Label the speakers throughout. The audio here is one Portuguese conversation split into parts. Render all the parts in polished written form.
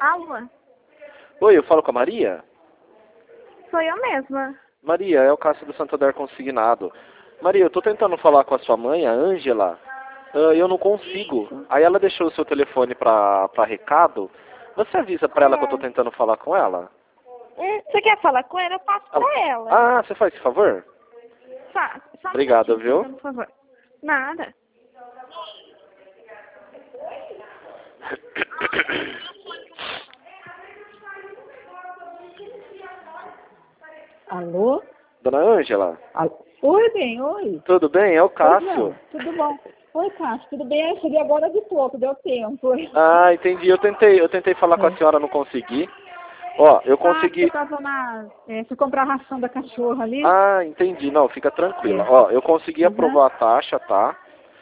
Speaker 1: Alô?
Speaker 2: Oi, eu falo com a Maria?
Speaker 1: Sou eu mesma.
Speaker 2: Maria, é o Cássio do Santander Consignado. Maria, eu tô tentando falar com a sua mãe, a Ângela, eu não consigo. Aí ela deixou o seu telefone pra recado. Você avisa pra ela que eu tô tentando falar com ela?
Speaker 1: Você quer falar com ela? Eu passo pra ela.
Speaker 2: Ah, você faz esse favor?
Speaker 1: Só um
Speaker 2: Obrigado,
Speaker 1: minutinho,
Speaker 2: viu?
Speaker 1: por favor. Nada.
Speaker 3: Alô?
Speaker 2: Dona Ângela?
Speaker 3: Oi, bem, oi.
Speaker 2: Tudo bem? É o
Speaker 3: Pois
Speaker 2: Cássio.
Speaker 3: não, tudo bom. Oi, Cássio, tudo bem? Eu cheguei agora de pouco, deu tempo.
Speaker 2: Ah, entendi. Eu tentei falar com a senhora, não consegui. Ó, eu consegui...
Speaker 3: Você tava fui comprar a ração da cachorra ali.
Speaker 2: Ah, entendi. Não, fica tranquila.
Speaker 3: É.
Speaker 2: Ó, eu consegui
Speaker 3: Uhum.
Speaker 2: aprovar a taxa, tá?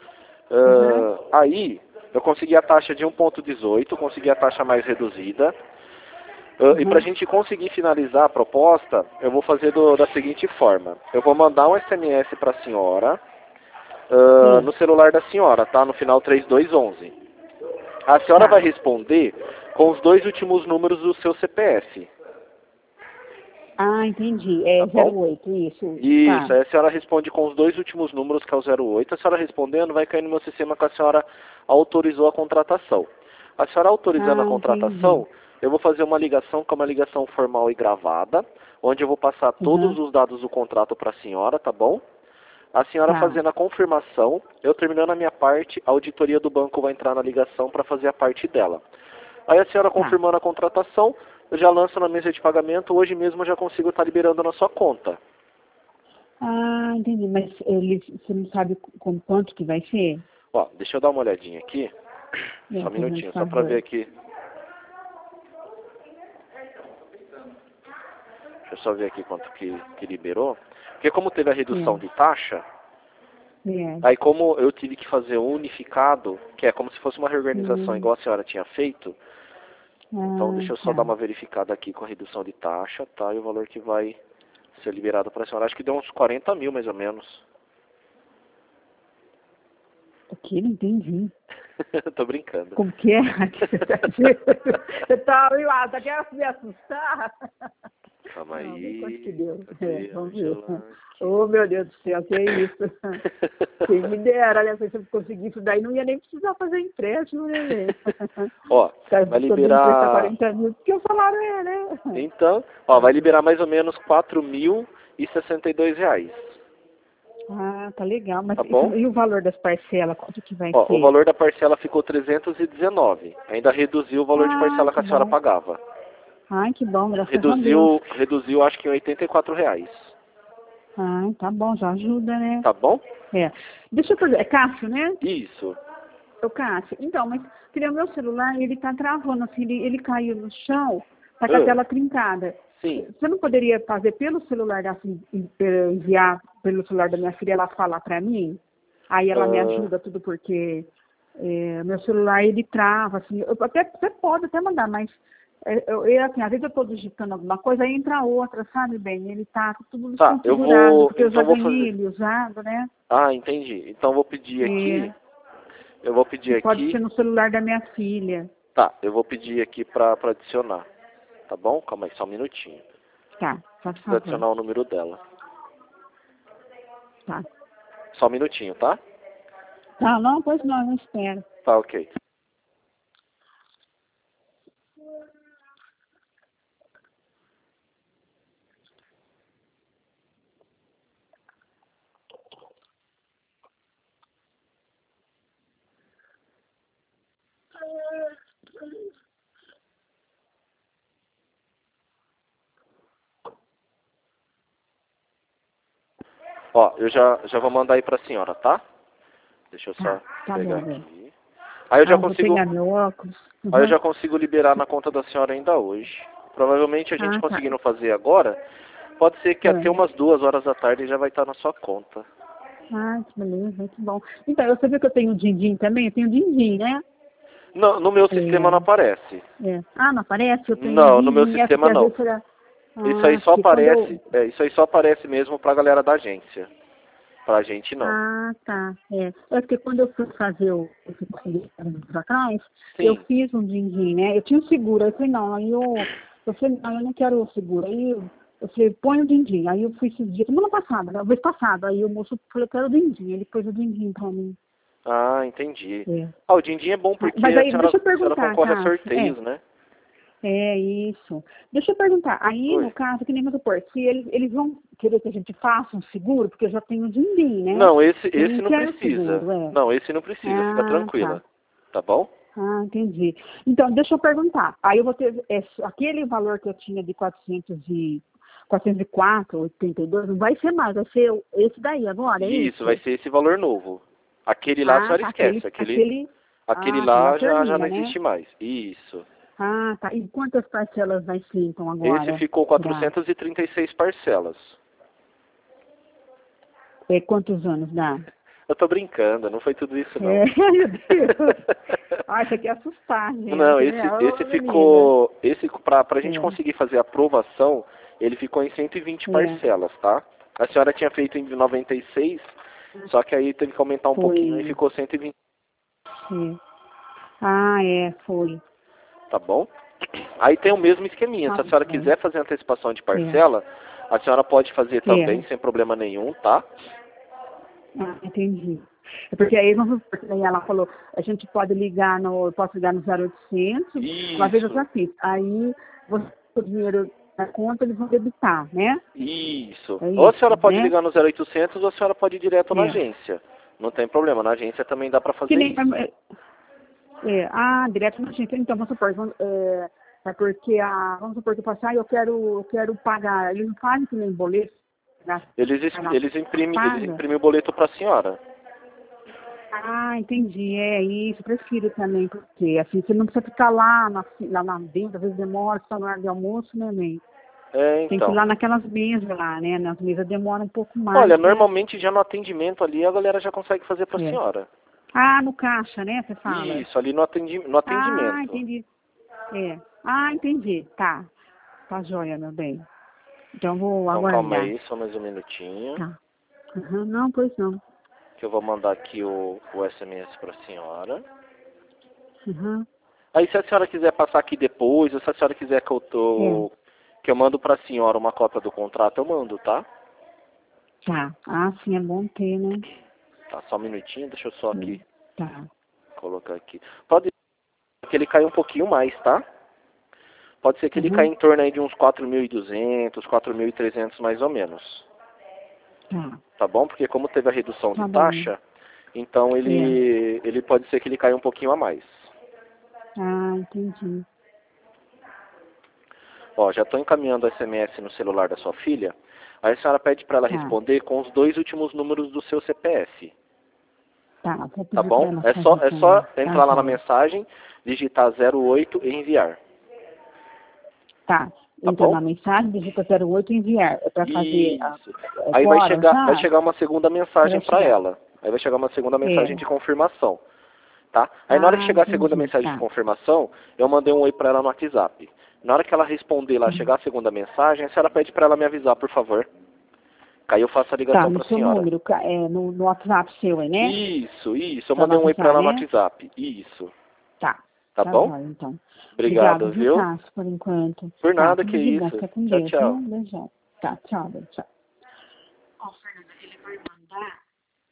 Speaker 2: Aí, eu consegui a taxa de 1,18, consegui a taxa mais reduzida. E para a gente conseguir finalizar a proposta, eu vou fazer da seguinte forma. Eu vou mandar um SMS para a senhora, no celular da senhora, tá? No final 3211. A senhora vai responder com os 2 últimos números do seu CPF.
Speaker 3: Ah, entendi. É
Speaker 2: Tá bom?
Speaker 3: 08, isso.
Speaker 2: Isso,
Speaker 3: Tá.
Speaker 2: aí a senhora responde com os 2 últimos números, que é o 08. A senhora respondendo, vai cair no meu sistema que a senhora autorizou a contratação. A senhora autorizando a contratação, eu vou fazer uma ligação, que é uma ligação formal e gravada, onde eu vou passar todos os dados do contrato para a senhora, tá bom? A senhora fazendo a confirmação, eu terminando a minha parte, a auditoria do banco vai entrar na ligação para fazer a parte dela. Aí a senhora confirmando a contratação, eu já lanço na mesa de pagamento, hoje mesmo eu já consigo estar liberando na sua conta.
Speaker 3: Ah, entendi. Mas você não sabe com quanto que vai ser?
Speaker 2: Ó, deixa eu dar uma olhadinha aqui. Só um minutinho, só para ver aqui. Deixa eu só ver aqui quanto que liberou. Porque como teve a redução de taxa, aí como eu tive que fazer um unificado, que é como se fosse uma reorganização igual a senhora tinha feito, então deixa eu só dar uma verificada aqui com a redução de taxa, tá? E o valor que vai ser liberado para a senhora. Acho que deu uns 40 mil mais ou menos.
Speaker 3: Aqui não entendi.
Speaker 2: Tô brincando.
Speaker 3: Como que é? Você tá querendo me assustar?
Speaker 2: Calma aí.
Speaker 3: Não, quanto que deu? Vamos ver.
Speaker 2: Angela,
Speaker 3: Oh, meu Deus do céu, que é isso? Quem me dera, né? Se eu conseguisse isso daí, não ia nem precisar fazer empréstimo, né, velho?
Speaker 2: Ó, vai liberar...
Speaker 3: 40 mil, porque o salário é, né?
Speaker 2: Então, ó, vai liberar mais ou menos R$4.062.
Speaker 3: Ah, tá legal. Mas
Speaker 2: tá bom?
Speaker 3: E o valor das parcelas, quanto que vai
Speaker 2: Ó,
Speaker 3: ser?
Speaker 2: o valor da parcela ficou 319. Ainda reduziu o valor de parcela que a senhora pagava.
Speaker 3: Ai, que bom, graças a Deus.
Speaker 2: Reduziu acho que em R$84.
Speaker 3: Ah, tá bom, já ajuda, né?
Speaker 2: Tá bom?
Speaker 3: É. Deixa eu fazer, é Cássio, né?
Speaker 2: Isso.
Speaker 3: Ô, Cássio, então, mas o meu celular, ele tá travando, assim, ele caiu no chão, tá com a tela trincada.
Speaker 2: Sim.
Speaker 3: Você não poderia fazer pelo celular, assim, enviar pelo celular da minha filha, ela falar pra mim? Aí ela me ajuda tudo, porque meu celular, ele trava, assim, você pode até mandar, mas assim, às vezes eu tô digitando alguma coisa, aí entra outra, sabe, bem? Ele tá tudo desconfigurado, porque eu já ganhei ele usado, né?
Speaker 2: Ah, entendi. Então eu vou pedir aqui. Eu vou pedir aqui.
Speaker 3: Pode ser no celular da minha filha.
Speaker 2: Tá, eu vou pedir aqui pra adicionar. Tá bom? Calma aí, só um minutinho.
Speaker 3: Tá, só
Speaker 2: Preciso adicionar o número dela.
Speaker 3: Tá.
Speaker 2: Só um minutinho, tá?
Speaker 3: Tá, não, pois não, eu espero.
Speaker 2: Tá, ok. Ó, eu já vou mandar aí pra senhora, tá? Deixa eu só pegar aqui. Aí eu já consigo.
Speaker 3: Vou pegar meu óculos.
Speaker 2: Aí eu já consigo liberar na conta da senhora ainda hoje. Provavelmente a gente conseguindo fazer agora, pode ser que até umas 2 horas da tarde já vai estar na sua conta.
Speaker 3: Ah, que beleza, que bom. Então, você viu que eu tenho o din-din também? Eu tenho o din-din, né?
Speaker 2: Não, no meu sistema não aparece.
Speaker 3: Ah, não aparece? Eu tenho
Speaker 2: não, no meu sistema não. Isso aí só aparece, isso aí só aparece mesmo pra galera da agência. Pra gente não.
Speaker 3: Ah, tá. É porque quando eu fui fazer esse consegui pra trás,
Speaker 2: Sim.
Speaker 3: eu fiz um din-din, né? Eu tinha um seguro, aí eu falei, não, eu falei, não, eu não quero o seguro. Aí eu falei, põe o din-din. Aí eu fui esses dias, semana passada, né? Vez passada, aí o moço falou que era o din-din, ele pôs o din-din pra mim.
Speaker 2: Ah, entendi.
Speaker 3: É.
Speaker 2: O din-din é bom porque
Speaker 3: Mas aí,
Speaker 2: a
Speaker 3: deixa eu
Speaker 2: senhora
Speaker 3: perguntar,
Speaker 2: concorre a
Speaker 3: Cássio.
Speaker 2: sorteios, né?
Speaker 3: É isso. Deixa eu perguntar, aí
Speaker 2: Oi.
Speaker 3: no caso, que nem meu supor, se eles vão querer que a gente faça um seguro, porque eu já tenho o din-din, né?
Speaker 2: Não, esse
Speaker 3: Eu
Speaker 2: não
Speaker 3: quero
Speaker 2: precisa.
Speaker 3: seguro, é.
Speaker 2: Não, esse não precisa, fica tranquila. Tá bom?
Speaker 3: Ah, entendi. Então, deixa eu perguntar. Aí eu vou ter aquele valor que eu tinha de 404,82, não vai ser mais, vai ser esse daí agora, é isso?
Speaker 2: Isso, vai ser esse valor novo. Aquele lá a senhora
Speaker 3: Tá,
Speaker 2: esquece. Aquele
Speaker 3: aquela
Speaker 2: lá já
Speaker 3: perninha,
Speaker 2: não
Speaker 3: né?
Speaker 2: existe mais. Isso.
Speaker 3: Ah, tá. E quantas parcelas vai ser, então,
Speaker 2: Esse
Speaker 3: agora?
Speaker 2: ficou 436 parcelas.
Speaker 3: Quantos anos dá?
Speaker 2: Eu tô brincando, não foi tudo isso não.
Speaker 3: Meu Deus. Ah, isso aqui é assustar, gente.
Speaker 2: Não,
Speaker 3: né?
Speaker 2: esse
Speaker 3: Ô,
Speaker 2: ficou, pra gente
Speaker 3: menina.
Speaker 2: conseguir fazer a aprovação, ele ficou em 120 parcelas, tá? A senhora tinha feito em 96, só que aí teve que aumentar um pouquinho e ficou 120,
Speaker 3: Ah, foi.
Speaker 2: tá bom? Aí tem o mesmo esqueminha, se a senhora quiser fazer antecipação de parcela, a senhora pode fazer também, sem problema nenhum, tá?
Speaker 3: Ah, entendi. É porque aí, porque aí ela falou, a gente pode ligar eu posso ligar no 0800, uma vez eu já fiz. Aí, o dinheiro na conta, eles vão debitar, né?
Speaker 2: Isso.
Speaker 3: É
Speaker 2: Ou a senhora
Speaker 3: isso,
Speaker 2: pode
Speaker 3: né?
Speaker 2: ligar no 0800 ou a senhora pode ir direto na agência. Não tem problema, na agência também dá pra fazer
Speaker 3: Que nem,
Speaker 2: isso.
Speaker 3: direto na gente. Então, vamos supor, porque vamos supor que eu faço, eu quero pagar. Eles não fazem que nem boleto. Né?
Speaker 2: Eles imprimem o boleto pra senhora.
Speaker 3: Ah, entendi. É isso, prefiro também, porque assim, você não precisa ficar lá na dentro, às vezes demora, só na hora de almoço, né, mãe? Tem que ir
Speaker 2: Então.
Speaker 3: lá naquelas mesas lá, né? Nas mesas demora um pouco mais.
Speaker 2: Olha,
Speaker 3: né?
Speaker 2: normalmente já no atendimento ali a galera já consegue fazer pra senhora.
Speaker 3: Ah, no caixa, né, você fala?
Speaker 2: Isso, ali no atendimento.
Speaker 3: Ah, entendi. Ah, entendi. Tá. Tá joia, meu bem. Então vou
Speaker 2: Então
Speaker 3: aguardar.
Speaker 2: calma aí, só mais um minutinho.
Speaker 3: Tá. Não, pois não.
Speaker 2: Que eu vou mandar aqui o SMS pra senhora.
Speaker 3: Uhum.
Speaker 2: Aí se a senhora quiser passar aqui depois, ou se a senhora quiser que eu mando pra senhora uma cópia do contrato, eu mando, tá?
Speaker 3: Tá. Ah, sim, é bom ter, né?
Speaker 2: Tá, só um minutinho, deixa eu só aqui
Speaker 3: Tá.
Speaker 2: colocar aqui. Pode ser que ele caia um pouquinho mais, tá? Pode ser que ele caia em torno aí de uns 4.200, 4.300 mais ou menos. Tá bom? Porque como teve a redução de taxa, então ele pode ser que ele caia um pouquinho a mais.
Speaker 3: Ah, entendi.
Speaker 2: Ó, já estou encaminhando o SMS no celular da sua filha. Aí a senhora pede para ela responder com os 2 últimos números do seu CPF. Tá bom? É só entrar lá na mensagem, digitar 08 e enviar.
Speaker 3: Tá. Entra na mensagem, digita 08 e enviar. É para fazer.
Speaker 2: Aí vai chegar uma segunda mensagem para ela. Aí vai chegar uma segunda mensagem de confirmação. Tá? Aí na hora que chegar a segunda mensagem de confirmação, eu mandei um oi para ela no WhatsApp. Na hora que ela responder lá, chegar a segunda mensagem, a senhora pede para ela me avisar, por favor. Que aí eu faço a ligação para a senhora.
Speaker 3: Número, no WhatsApp seu, né?
Speaker 2: Isso. Eu mandei um oi para ela no WhatsApp. Isso. Tá bom?
Speaker 3: Então.
Speaker 2: Obrigado, viu?
Speaker 3: Cássio, por enquanto.
Speaker 2: Por nada, que isso.
Speaker 3: Fica com
Speaker 2: Tchau,
Speaker 3: Deus,
Speaker 2: tchau.
Speaker 3: Beijão. Tá, tchau, tchau. Fernanda, ele vai mandar